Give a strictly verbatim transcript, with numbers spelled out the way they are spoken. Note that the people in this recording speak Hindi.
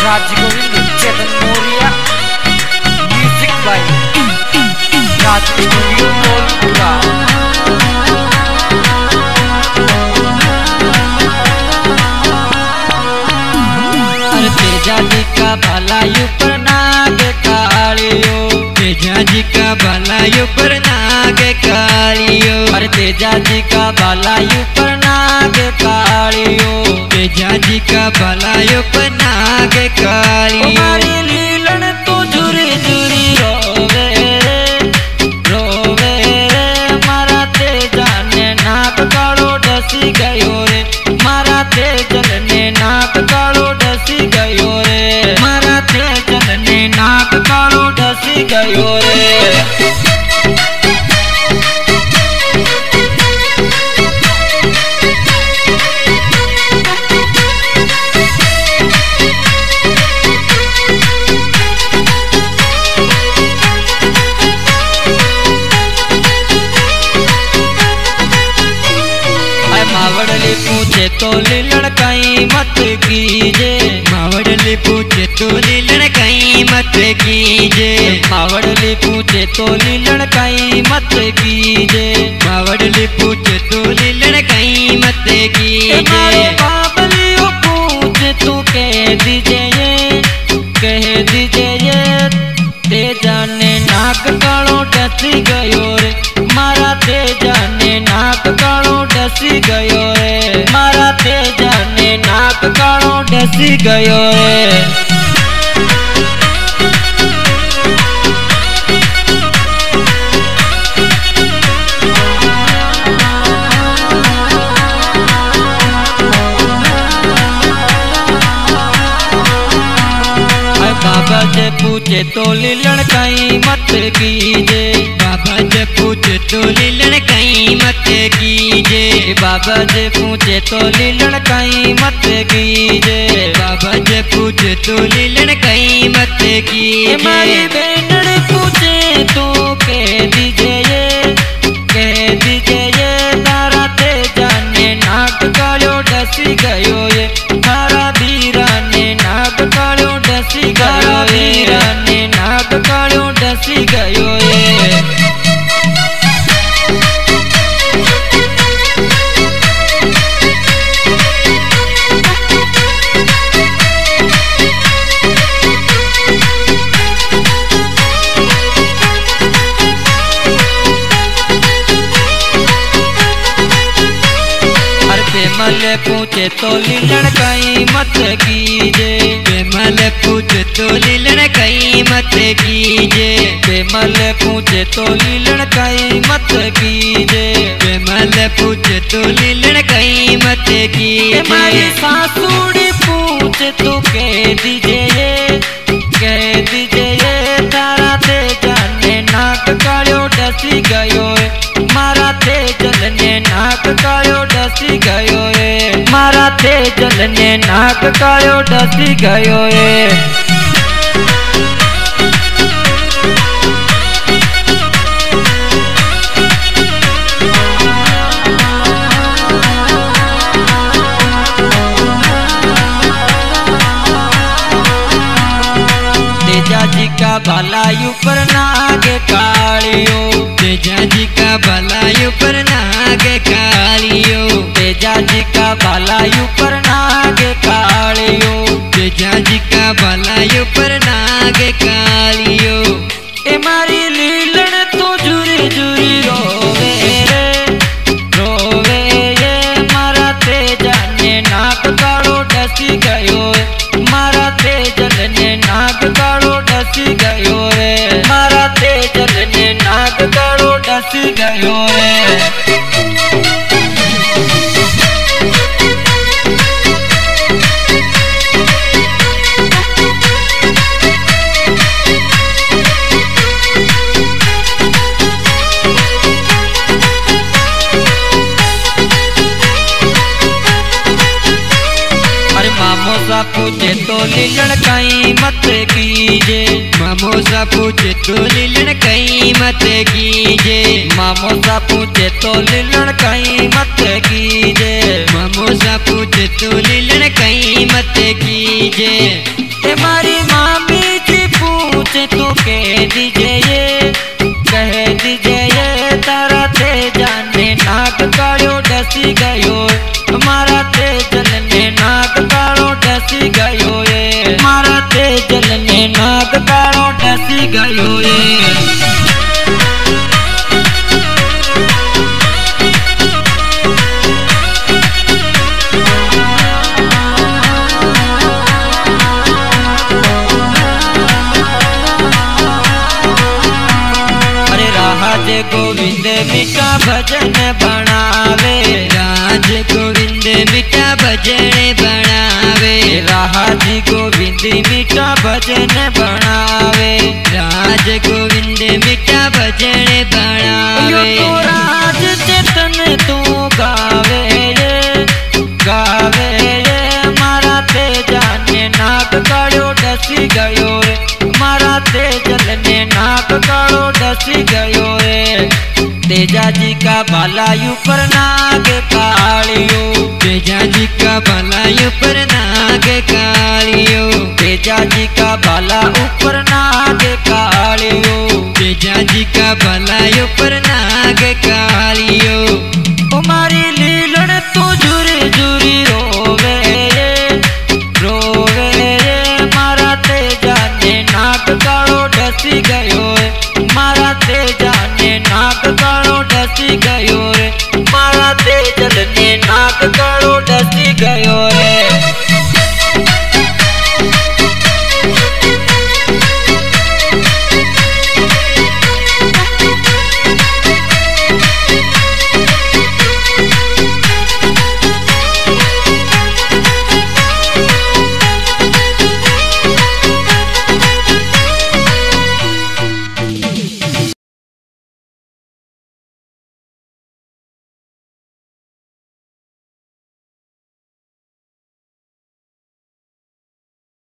राजगोविंद चेतन मौर्य म्यूजिक बाय राजगोविंद मोलपुरा। अरे तेजा जी का भलाई ऊपर नाग कालियो, तेजा जी का भलाई ऊपर नाग कालियो, अरे तेजा जी का भलाई ऊपर नाग कालियो, तेजा जी का भलाई ऊपर नाग कालियो। हमारी लीलन तो झुरी झुरी रोवे रे रोवे रे, मारा तेजा ने नाग कालो डसी गयो रे, मारा तेजल ने नाग कालो डसी गयो रे, मारा तेजल ने नाग कालो डसी गयो रे। मावड़ली पूछे तो लीलन कहीं मत कीजे, मावड़ली पूछे तो लीलन कहीं मत कीजे, मावड़ली पूछे तो लीलन कहीं मत कीजे, मावड़ली पूछे तो लीलन कहीं मत कीजे। बाबलियो पूछे तो कह दीजे ये, कह दीजे ये, तेजा ने नाक कालो डसी गयो रे, मारा तेजा ने नाक कालो डसी गयो रे, मारा तेजा ने नाक कालो डसी गयो रे। बाबा जे पूछे तो लीलन कहीं मत कीजे, बाबा जे पूछे तो लीलन कहीं मत कीजे, बाबा जे पूछे तो लीलन कहीं मत कीजे, बाबा जे पूछे तो लीलन कहीं मत कीजे। हमारी बेनड़ पूछे तो कह दीजे ये, कह दीजे ये, तारा तेजा ने नाक कालो डसी गयो ये, तारा धीरा ने नाक कालो डसी गयो, धीरा ने नाक कालो डसी गयो ये। बेमल पूछे तो लीलन कहीं मत कीजे, बेमल पूछे तो लीलन कहीं मत कीजे, बेमल पूछे तो लीलन कहीं मत कीजे, बेमल पूछे तो लीलन कहीं मत कीजे। हमारी सासुड़ी पूछे तो कह दीजे ये, कह दीजे ये, तारा तेजा ने नाक कालो डसी गयो है, मारा तेजल ने नाक कालो डसी गयो है, मारा तेजल ने नाक कालो डसी गयो है। तेजा जी का भलाई ऊपर नाग कालियो, तेजा जी का भलाई ऊपर नाग कालियो, तेजा जी का भलाई ऊपर नाग कालियो, तेजा जी का भलाई ऊपर नाग कालियो। ए मारी लीलन तो झुरी झुरी रोवे रे रोवे ये, मारा तेजा ने नाक कालो डसी गयो, मारा तेजल ने नाक कालो डसी गयो रे, मारा तेजल ने नाक कालो डसी गयो रे। मामोसा पूछे तो लीलन कहीं मत कीजे, मामोसा पूछे तो लीलन कहीं मत कीजे, मामोसा पूछे तो लीलन कहीं मत कीजे, मामोसा पूछे तो लीलन कहीं मत कीजे। नाग काळो डसी गयो मारा तेजल ने नाग काळो डसी गयो ए मारा तेजल ने नाग काळो डसी गयो ए राज गोविंद मीठा भजन बनावे राज गोविंद मीठा भजन बनावे राज गोविंद मीठा भजन बनावे राज गोविंद मीठा भजन बनावे तो राज चेतन तू गावे रे गावे रे मारा तेजा ने नाग काळो डसी गयो रे मारा तेजल ने नाग काळो डसी गयो रे तेजा जी का भलायु पर नाग कालियो तेजा जी का भलायु पर नाग कालियो तेजा जी का भला ऊपर नाग कालियो तेजा जी का भलायु पर नाग कालियो तुम्हारी लीलन तू झुरी झुरी रोवे रे रोवे रे मारा तेजा ने नाग काळो डसी गयो रे मारा तेजा ने नाग काळो डसी गयो रे मारा तेजल ने नाग काळो डसी गयो रे।